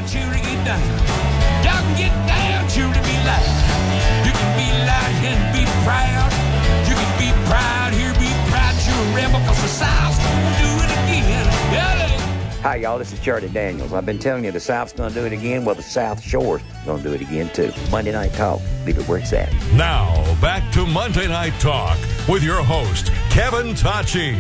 down, children, get down. Y'all can get down, children, be loud. You can be loud and be proud. You can be proud here, be proud. You're a rebel, cause the South's gonna do it again. Hi, y'all. This is Charlie Daniels. I've been telling you the South's going to do it again. Well, the South Shore's going to do it again, too. Monday Night Talk. Leave it where it's at. Now, back to Monday Night Talk with your host, Kevin Tocci.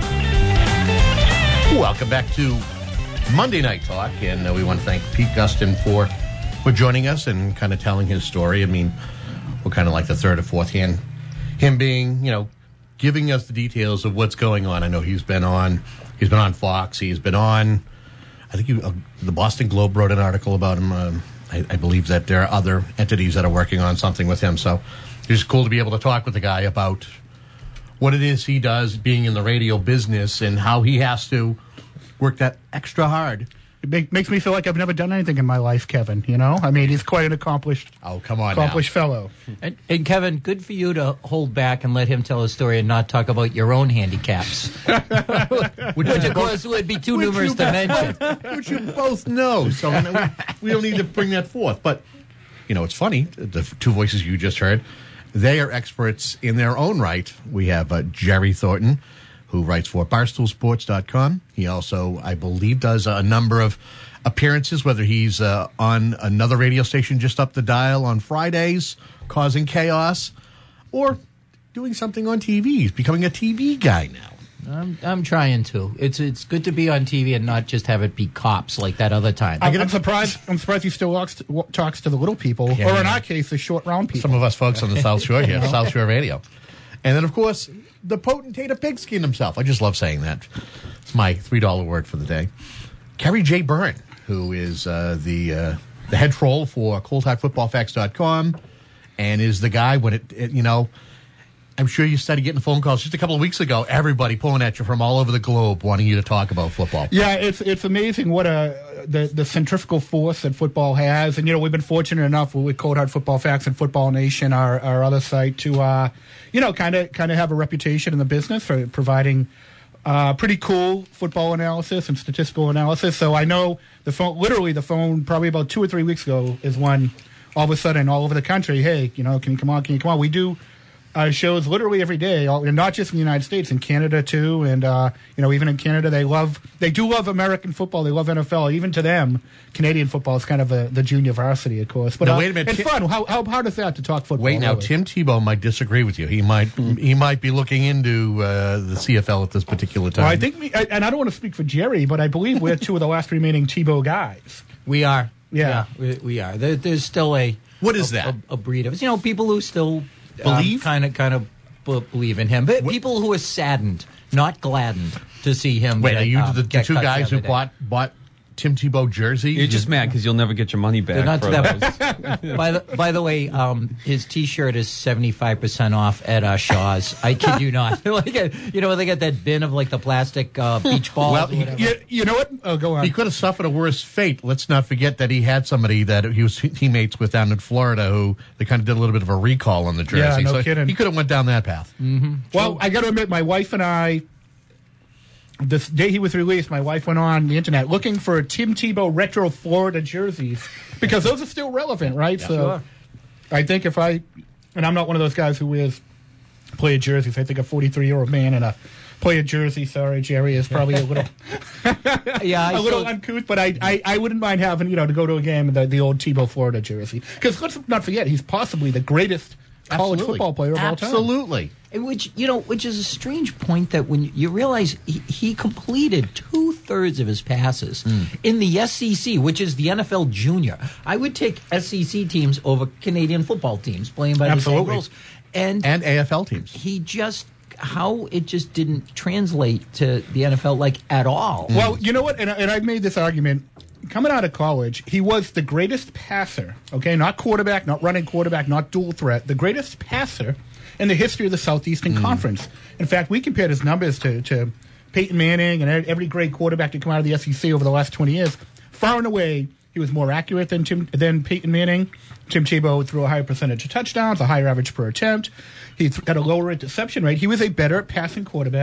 Welcome back to Monday Night Talk, and we want to thank Pete Gustin for joining us and kind of telling his story. I mean, we're kind of like the third or fourth hand. Him being, giving us the details of what's going on. I know he's been on Fox. He's been on, I think the Boston Globe wrote an article about him. I believe that there are other entities that are working on something with him. So it's just cool to be able to talk with the guy about what it is he does being in the radio business and how he has to work that extra hard. It makes me feel like I've never done anything in my life, Kevin, I mean, he's quite an accomplished fellow. And Kevin, good for you to hold back and let him tell his story and not talk about your own handicaps. which of course would be too numerous to mention. Which you both know, so we don't need to bring that forth. But, it's funny, the two voices you just heard, they are experts in their own right. We have Jerry Thornton, who writes for BarstoolSports.com. He also, I believe, does a number of appearances, whether he's on another radio station just up the dial on Fridays, causing chaos, or doing something on TV. He's becoming a TV guy now. I'm trying to. It's good to be on TV and not just have it be cops like that other time. I'm surprised he still talks to the little people, or in our case, the short round people. Some of us folks on the South Shore here, South Shore Radio. And then, of course, the potentate of Pigskin himself. I just love saying that. It's my $3 word for the day. Kerry J. Byrne, who is the head troll for ColdHardFootballFacts.com and is the guy when I'm sure you started getting phone calls just a couple of weeks ago. Everybody pulling at you from all over the globe wanting you to talk about football. Yeah, it's amazing what the centrifugal force that football has. And, we've been fortunate enough with Cold Hard Football Facts and Football Nation, our other site, to, kind of have a reputation in the business for providing pretty cool football analysis and statistical analysis. So I know the phone probably about 2 or 3 weeks ago is when all of a sudden all over the country, hey, can you come on? We do shows literally every day, and not just in the United States, in Canada too, and even in Canada they do love American football. They love NFL. Even to them, Canadian football is kind of the junior varsity, of course. But now, wait a minute, it's fun. How hard is that to talk football? Wait, now Tim Tebow might disagree with you. He might be looking into the CFL at this particular time. Well, I think, and I don't want to speak for Jerry, but I believe we're two of the last remaining Tebow guys. We are. Yeah, we are. There's still what is that? A breed of people who still believe, kind of believe in him, but people who are saddened, not gladdened, to see him. Wait, are you the two guys who bought Tim Tebow jersey? You're just mad because you'll never get your money back. Not by the way, his T-shirt is 75% off at Shaw's. I kid you not. They got that bin of the plastic beach balls. Well, you know what? Oh, go on. He could have suffered a worse fate. Let's not forget that he had somebody that he was teammates with down in Florida who they kind of did a little bit of a recall on the jersey. Yeah, no kidding. He could have went down that path. Mm-hmm. Well, I got to admit, my wife and I, the day he was released, my wife went on the internet looking for Tim Tebow retro Florida jerseys because those are still relevant, right? Yeah, so sure. I think and I'm not one of those guys who wears player jerseys. I think a 43-year-old man in a player jersey, sorry, Jerry, is probably a little little uncouth, but I wouldn't mind having, to go to a game in the old Tebow Florida jersey. Because let's not forget, he's possibly the greatest college football player of all time. Absolutely. Which is a strange point that when you realize he completed 2/3 of his passes in the SEC, which is the NFL Junior. I would take SEC teams over Canadian football teams playing by the same rules. And AFL teams. How it just didn't translate to the NFL at all. Well, you know what? And I've made this argument. Coming out of college, he was the greatest passer, okay? Not quarterback, not running quarterback, not dual threat. The greatest passer in the history of the Southeastern Conference. In fact, we compared his numbers to Peyton Manning and every great quarterback to come out of the SEC over the last 20 years. Far and away, he was more accurate than Peyton Manning. Tim Tebow threw a higher percentage of touchdowns, a higher average per attempt. He had a lower interception rate. He was a better passing quarterback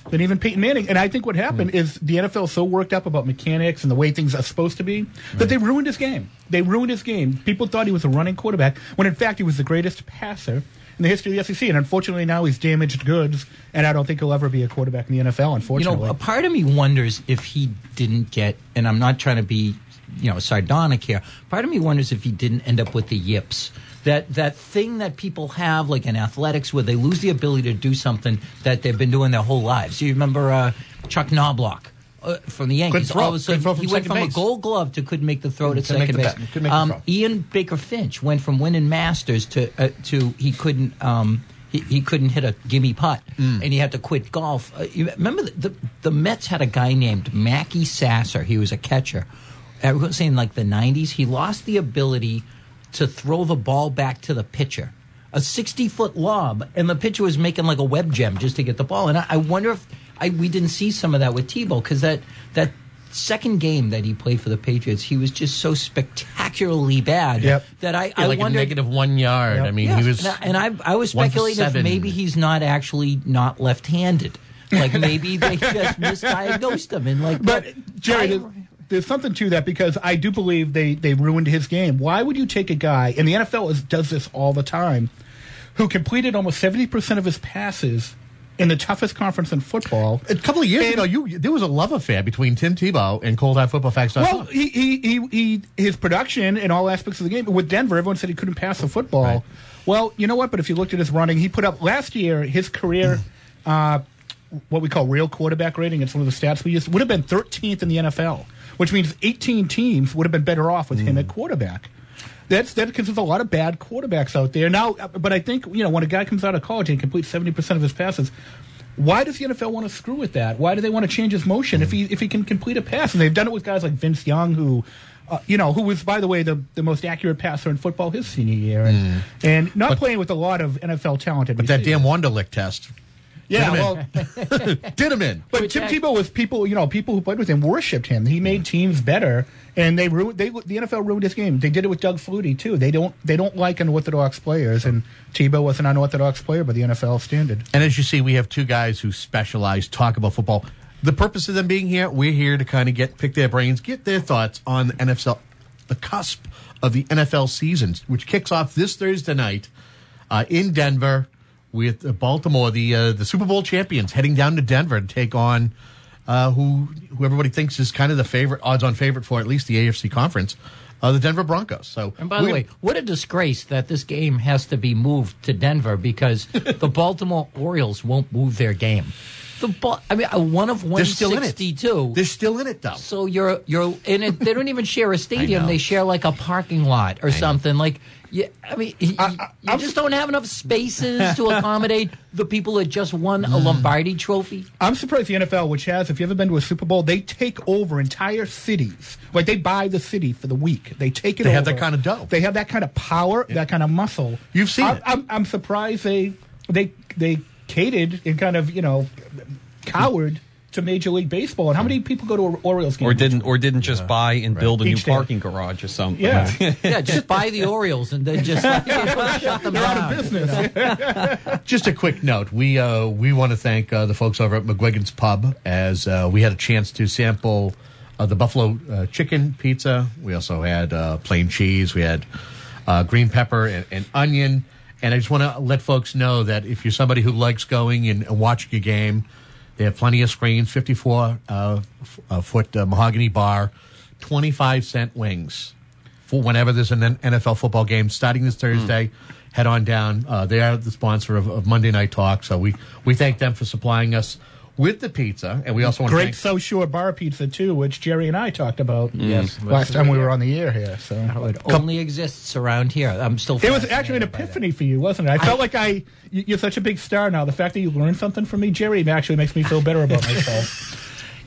than even Peyton Manning. And I think what happened is the NFL so worked up about mechanics and the way things are supposed to be that they ruined his game. They ruined his game. People thought he was a running quarterback when, in fact, he was the greatest passer in the history of the SEC. And unfortunately, now he's damaged goods, and I don't think he'll ever be a quarterback in the NFL, unfortunately. A part of me wonders if he didn't get, and I'm not trying to be, sardonic here, part of me wonders if he didn't end up with the yips. That thing that people have, like in athletics, where they lose the ability to do something that they've been doing their whole lives. You remember Chuck Knobloch from the Yankees? All of a sudden, he went from a Gold Glove to couldn't make the throw to second base. Ian Baker Finch went from winning Masters to he couldn't he couldn't hit a gimme putt, and he had to quit golf. You remember the Mets had a guy named Mackie Sasser. He was a catcher. I was saying like the 90s. He lost the ability to throw the ball back to the pitcher, a 60-foot lob, and the pitcher was making like a web gem just to get the ball. And I wonder if we didn't see some of that with Tebow, because that second game that he played for the Patriots, he was just so spectacularly bad that I wondered, a -1 yard. Yep. I mean, he was. And I was speculating if maybe he's not actually not left-handed. Like maybe they just misdiagnosed him. And but Jerry. There's something to that, because I do believe they ruined his game. Why would you take a guy, and the NFL does this all the time, who completed almost 70% of his passes in the toughest conference in football? A couple of years ago, there was a love affair between Tim Tebow and ColdHardFootballFacts.com. Well, his production in all aspects of the game. With Denver, everyone said he couldn't pass the football. Right. Well, you know what? But if you looked at his running, he put up last year his career. What we call real quarterback rating, it's one of the stats we used, would have been 13th in the NFL, which means 18 teams would have been better off with him at quarterback. That's because there's a lot of bad quarterbacks out there now. But I think when a guy comes out of college and completes 70% of his passes, why does the NFL want to screw with that? Why do they want to change his motion if he can complete a pass? And they've done it with guys like Vince Young, who was, by the way, the most accurate passer in football his senior year, and not playing with a lot of NFL talented. But that damn Wonderlick test. Yeah, did him in. But Tim Tebow was people who played with him worshipped him. He made teams better, and the NFL ruined his game. They did it with Doug Flutie too. They don't like unorthodox players, and Tebow was an unorthodox player by the NFL standard. And as you see, we have two guys who specialize, talk about football. The purpose of them being here, we're here to kind of pick their brains, get their thoughts on the NFL, the cusp of the NFL season, which kicks off this Thursday night in Denver, with Baltimore, the Super Bowl champions, heading down to Denver to take on who everybody thinks is kind of the odds-on favorite for at least the AFC conference, the Denver Broncos. So, and by the way, what a disgrace that this game has to be moved to Denver, because the Baltimore Orioles won't move their game. One of 162. They're still in it, though. So you're in it. They don't even share a stadium. They share like a parking lot or something. Like, you just don't have enough spaces to accommodate the people that just won a Lombardi Trophy. I'm surprised the NFL, which has, if you ever been to a Super Bowl, they take over entire cities. Like, they buy the city for the week. They take it over. They have that kind of dough. They have that kind of power, that kind of muscle. You've seen it. I'm surprised they catered and kind of, cowered to Major League Baseball. And how many people go to an Orioles game? Or didn't just buy and build a new parking garage or something. Yeah, just buy the Orioles and then just shut them down. They're out of business. Just a quick note. We want to thank the folks over at McGuigan's Pub, as we had a chance to sample the buffalo chicken pizza. We also had plain cheese. We had green pepper and onion. And I just want to let folks know that if you're somebody who likes going and watching a game, they have plenty of screens, 54-foot mahogany bar, 25-cent wings for whenever there's an NFL football game starting this Thursday. Head on down. They are the sponsor of Monday Night Talk, so we thank them for supplying us with the pizza, and we also want to thank South Shore bar pizza too, which Jerry and I talked about last time we were on the air here. So it only exists around here. I'm still. It was actually an epiphany for you, wasn't it? I felt like you're such a big star now. The fact that you learned something from me, Jerry, actually makes me feel better about myself.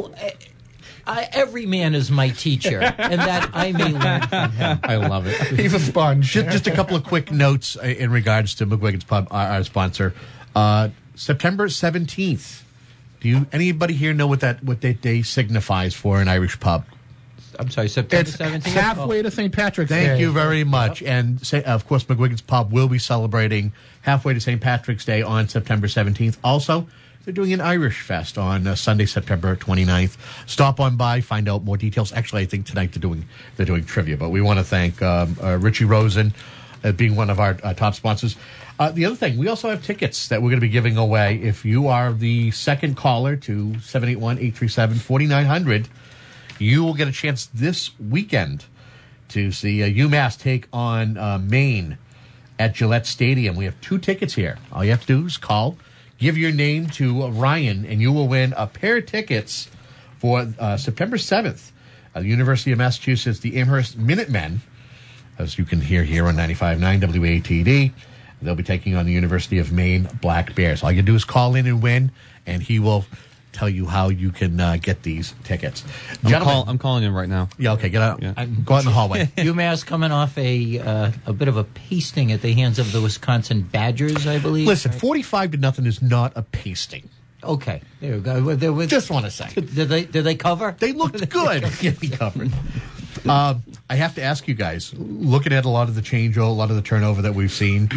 Every man is my teacher, and that I may learn from him. I love it. He's a sponge. Just a couple of quick notes in regards to McGuigan's Pub, our sponsor. September 17th. Anybody here know what that day signifies for an Irish pub? I'm sorry, September It's 17th? halfway to St. Patrick's Day. Thank you very much. And of course, McGuigan's Pub will be celebrating halfway to St. Patrick's Day on September 17th. Also, they're doing an Irish Fest on Sunday, September 29th. Stop on by, find out more details. Actually, I think tonight they're doing trivia, but we want to thank Richie Rosen being one of our top sponsors. The other thing, we also have tickets that we're going to be giving away. If you are the second caller to 781-837-4900, you will get a chance this weekend to see UMass take on Maine at Gillette Stadium. We have 2 tickets here. All you have to do is call, give your name to Ryan, and you will win a pair of tickets for September 7th at the University of Massachusetts, the Amherst Minutemen, as you can hear here on 95.9 WATD. They'll be taking on the University of Maine Black Bears. All you do is call in and win, and he will tell you how you can get these tickets. I'm calling in right now. Yeah, okay, get out. Yeah. Go out in the hallway. UMass coming off a bit of a pasting at the hands of the Wisconsin Badgers, I believe. Listen, 45-0 is not a pasting. Okay, there we go. Just want to say. Did they cover? They looked good. Yeah, they covered. I have to ask you guys, looking at a lot of the change, a lot of the turnover that we've seen,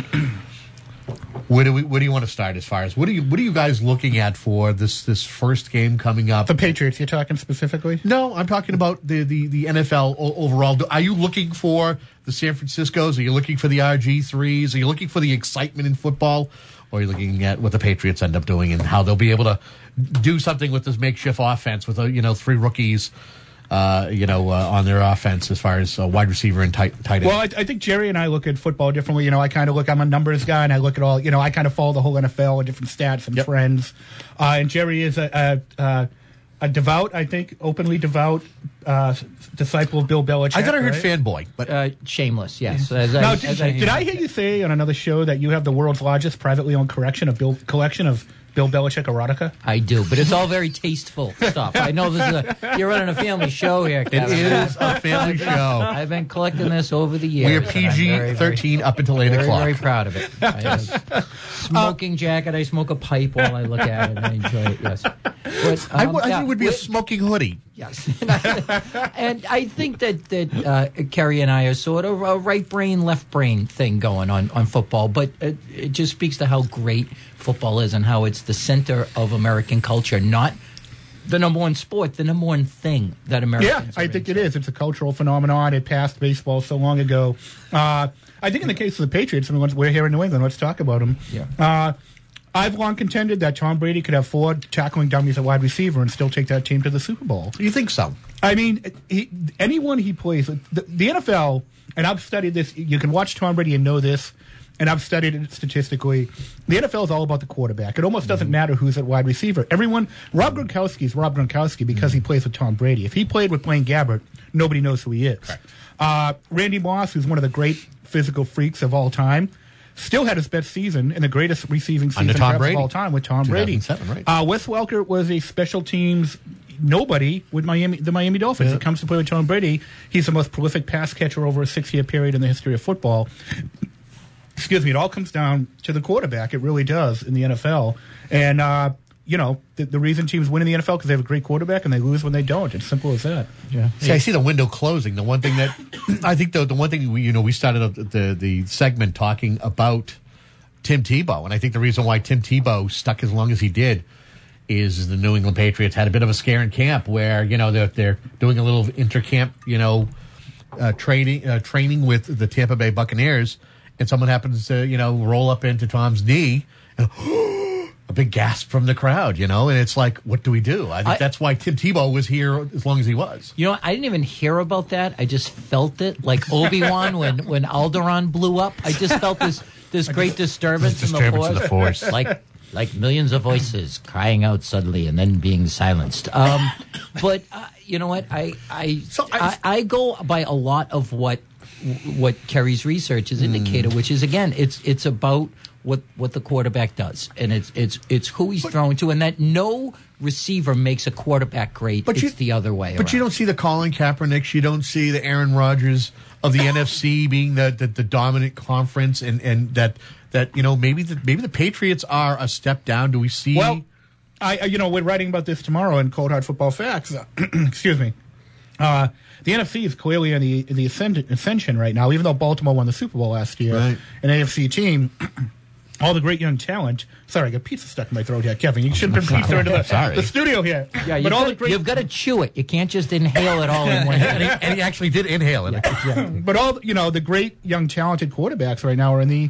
where do you want to start as far as what are you guys looking at for this first game coming up? The Patriots, you're talking specifically? No, I'm talking about the NFL overall. Are you looking for the San Franciscos? Are you looking for the RG3s? Are you looking for the excitement in football? Or are you looking at what the Patriots end up doing and how they'll be able to do something with this makeshift offense with 3 rookies on their offense as far as wide receiver and tight end? Well, I think Jerry and I look at football differently. I'm a numbers guy, and I look at all, I kind of follow the whole NFL and different stats and trends. And Jerry is a devout, I think, openly devout disciple of Bill Belichick. I thought I heard fanboy, but shameless, yes. Did I hear you say on another show that you have the world's largest privately owned collection of Bill Belichick erotica? I do, but it's all very tasteful stuff. I know you're running a family show here, Kevin. It is a family show. I've been collecting this over the years. We are PG-13 up until 8 o'clock. Very proud of it. I have a smoking jacket. I smoke a pipe while I look at it, and I enjoy it, yes. But, I think it would be a smoking hoodie. Yes. And I think that Kerry and I are sort of a right brain, left brain thing going on football, but it just speaks to how great football is and how it's the center of American culture, not the number one sport, the number one thing that Americans I think it is. It's a cultural phenomenon. It passed baseball so long ago. I think in the case of the Patriots, we're here in New England. Let's talk about them. Yeah. I've long contended that Tom Brady could have 4 tackling dummies at wide receiver and still take that team to the Super Bowl. You think so? I mean, anyone he plays, the NFL, and I've studied this, you can watch Tom Brady and know this, and I've studied it statistically. The NFL is all about the quarterback. It almost doesn't matter who's at wide receiver. Rob Gronkowski is Rob Gronkowski because he plays with Tom Brady. If he played with Blaine Gabbert, nobody knows who he is. Randy Moss, who's one of the great physical freaks of all time, still had his best season and the greatest receiving season of all time with Tom Brady. Right. Wes Welker was a special teams nobody with the Miami Dolphins. Yeah. It comes to play with Tom Brady. He's the most prolific pass catcher over a 6-year period in the history of football. Excuse me. It all comes down to the quarterback. It really does in the NFL. And, the reason teams win in the NFL because they have a great quarterback and they lose when they don't. It's simple as that. Yeah. See, I see the window closing. The one thing that I think, the one thing we started the segment talking about Tim Tebow, and I think the reason why Tim Tebow stuck as long as he did is the New England Patriots had a bit of a scare in camp where they're doing a little intercamp training with the Tampa Bay Buccaneers, and someone happens to roll up into Tom's knee and. A big gasp from the crowd, and it's like, what do we do? I think that's why Tim Tebow was here as long as he was. I didn't even hear about that. I just felt it, like Obi-Wan when Alderaan blew up. I just felt this great disturbance in the force. like millions of voices crying out suddenly and then being silenced. But you know what? I go by a lot of what Kerry's research has indicated, which is again, it's about what the quarterback does, and it's who he's throwing to, and that no receiver makes a quarterback great. It's the other way. But you don't see the Colin Kaepernicks, you don't see the Aaron Rodgers of the NFC being the dominant conference, and that maybe the Patriots are a step down. Do we see? Well, we're writing about this tomorrow in Cold Hard Football Facts. Excuse me. The NFC is clearly in the ascension right now, even though Baltimore won the Super Bowl last year. Right. An AFC team. all the great young talent. Sorry, I got pizza stuck in my throat here, Kevin. You shouldn't have been pizza into the studio here. Yeah, you've got to chew it. You can't just inhale it all in one hit. And he actually did inhale it. Yeah. But all the great young talented quarterbacks right now are in the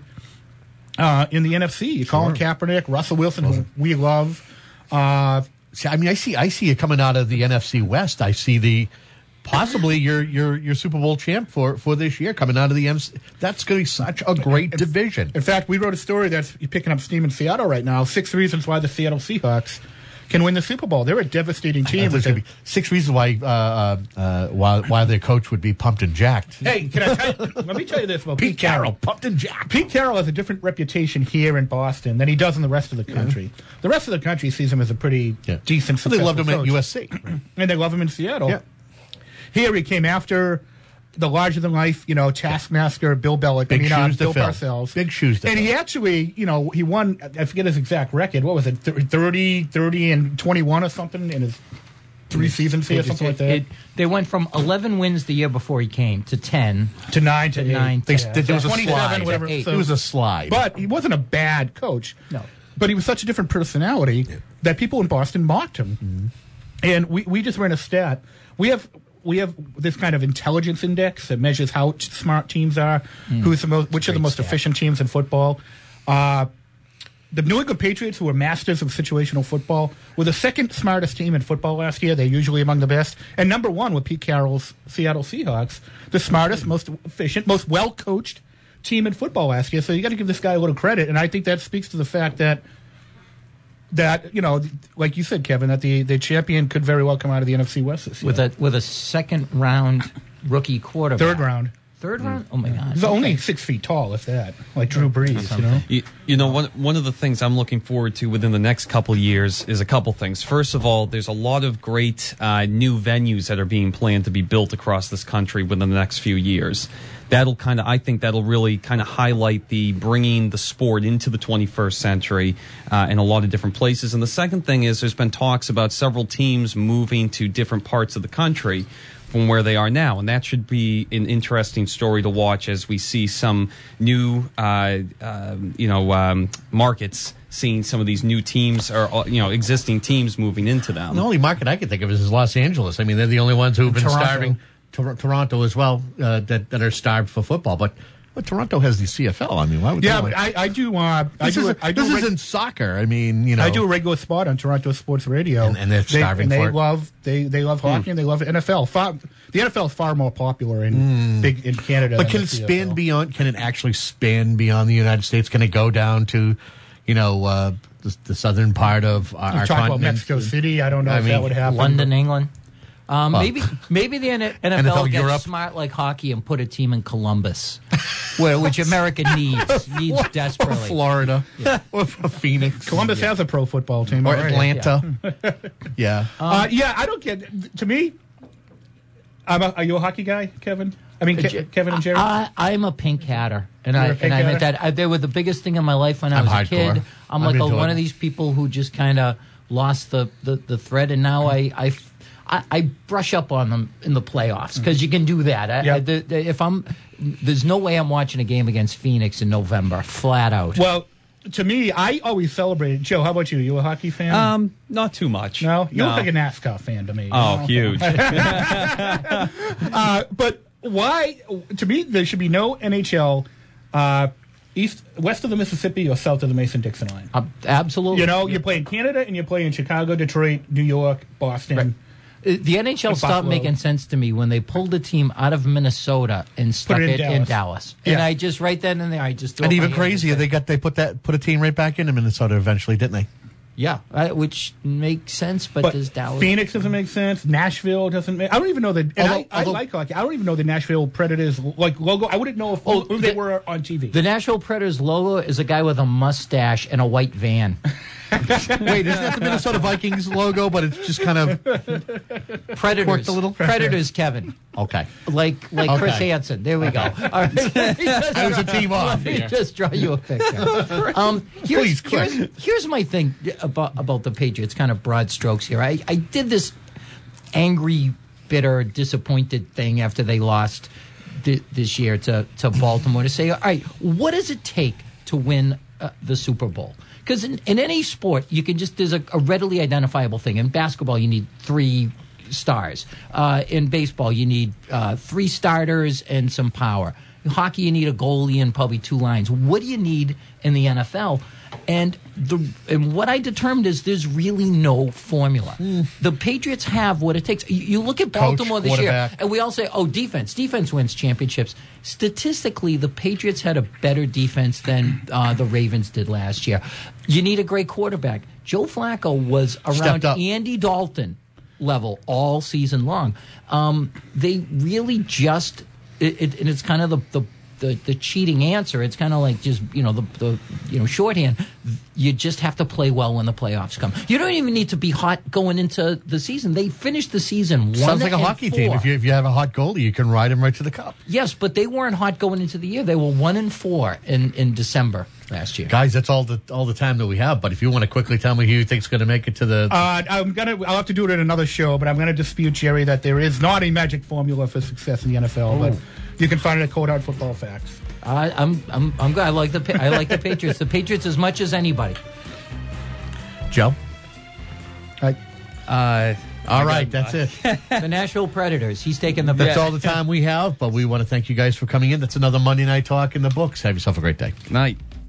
NFC. Colin Kaepernick, Russell Wilson, who we love. I see it coming out of the NFC West. I see possibly your Super Bowl champ for this year coming out of the NFC. That's going to be such a great division. In fact, we wrote a story that's picking up steam in Seattle right now. 6 reasons why the Seattle Seahawks can win the Super Bowl. They're a devastating team. There's going to be 6 reasons why their coach would be pumped and jacked. Hey, let me tell you this about Pete Carroll, pumped and jacked. Pete Carroll has a different reputation here in Boston than he does in the rest of the country. Yeah. The rest of the country sees him as a pretty decent, successful They loved him coach. at USC. And they love him in Seattle. Yeah. Here he came after the larger-than-life, taskmaster Bill Belichick. Big shoes to Bill fill. Parcells. Big shoes to fill. And he actually, he won, I forget his exact record. What was it, 30 and 21 or something in his 3 seasons here, something like that? They went from 11 wins the year before he came to 10. To 9 to 8. There was a slide. Whatever. It was a slide. But he wasn't a bad coach. No. But he was such a different personality that people in Boston mocked him. Mm-hmm. And we just ran a stat. We have this kind of intelligence index that measures how smart teams are, which are the most efficient teams in football. The New England Patriots, who were masters of situational football, were the second smartest team in football last year. They're usually among the best. And number 1 with Pete Carroll's Seattle Seahawks, the smartest, most efficient, most well-coached team in football last year. So you got to give this guy a little credit. And I think that speaks to the fact that like you said, Kevin, that the champion could very well come out of the NFC West this year. With a second round rookie quarterback. Third round? Oh my God! He's only 6 feet tall, if that. Like Drew Brees, One of the things I'm looking forward to within the next couple of years is a couple things. First of all, there's a lot of great new venues that are being planned to be built across this country within the next few years. I think that'll really kind of highlight the bringing the sport into the 21st century in a lot of different places. And the second thing is there's been talks about several teams moving to different parts of the country from where they are now, and that should be an interesting story to watch as we see some new, markets, seeing some of these new teams or existing teams moving into them. The only market I can think of is Los Angeles. I mean, they're the only ones who've been starving. Toronto as well, that are starved for football, but Toronto has the CFL. I mean, why would? Yeah, but I do. This isn't soccer. I mean, I do a regular spot on Toronto Sports Radio, and they're starving for it. They love hockey and they love NFL. The NFL is far more popular in Canada. But can it span beyond? Can it actually span beyond the United States? Can it go down to, the southern part of our continent? Talk about Mexico City. I don't know if that would happen. London, England. Maybe the NFL gets Europe. smart like hockey and put a team in Columbus, which America needs desperately. Or Florida, or Phoenix. Columbus has a pro football team, or Atlanta. Yeah. I don't get. To me, are you a hockey guy, Kevin? I mean, Kevin and Jerry. I'm a pink hatter, and I meant that. They were the biggest thing in my life when I was a kid. I'm like one of these people who just kind of lost the thread, and now I brush up on them in the playoffs because you can do that. There's no way I'm watching a game against Phoenix in November, flat out. Well, to me, I always celebrated. Joe, how about you? You a hockey fan? Not too much. No, you look like a NASCAR fan to me. Oh, huge. But why? To me, there should be no NHL west of the Mississippi or south of the Mason-Dixon line. Absolutely. You play in Canada and you play in Chicago, Detroit, New York, Boston. Right. The NHL stopped making sense to me when they pulled a team out of Minnesota and stuck it in Dallas. Yeah. And I just right then and there, I just and even crazier, they put a team right back into Minnesota eventually, didn't they? Yeah, which makes sense, but does Dallas? Phoenix doesn't make sense. Nashville doesn't make. I don't even know that. I like hockey. I don't even know the Nashville Predators logo. I wouldn't know who they were on TV. The Nashville Predators logo is a guy with a mustache and a white van. Wait, isn't that the Minnesota Vikings logo? But it's just kind of Predators. A little. Predators, Kevin. Okay. Like Chris Hansen. There we go. All right. I was a team off. Let me just draw you a picture. Here's my thing about the Patriots. Kind of broad strokes here. I did this angry, bitter, disappointed thing after they lost this year to Baltimore to say, all right, what does it take to win the Super Bowl. Because in any sport, you can just there's a readily identifiable thing. In basketball, you need 3 stars. In baseball, you need 3 starters and some power. In hockey, you need a goalie and probably 2 lines. What do you need in the NFL? And what I determined is there's really no formula. The Patriots have what it takes. You look at Baltimore this year, and we all say, oh, defense. Defense wins championships. Statistically, the Patriots had a better defense than the Ravens did last year. You need a great quarterback. Joe Flacco was around Andy Dalton level all season long. They really just, and it's kind of the cheating answer. It's kind of like just the shorthand. You just have to play well when the playoffs come. You don't even need to be hot going into the season. They finished the season 1-4. Sounds like a hockey team. If you have a hot goalie, you can ride him right to the cup. Yes, but they weren't hot going into the year. They were 1-4 in December last year. Guys, that's all the time that we have. But if you want to quickly tell me who you think's going to make it to the, I'll have to do it in another show. But I'm gonna dispute, Jerry, that there is not a magic formula for success in the NFL. But you can find it at Cold Hard Football Facts. I'm good. I like the Patriots. The Patriots as much as anybody. Joe. All right, that's it. The Nashville Predators. He's taking the bet. That's all the time we have. But we want to thank you guys for coming in. That's another Monday Night Talk in the books. Have yourself a great day. Night.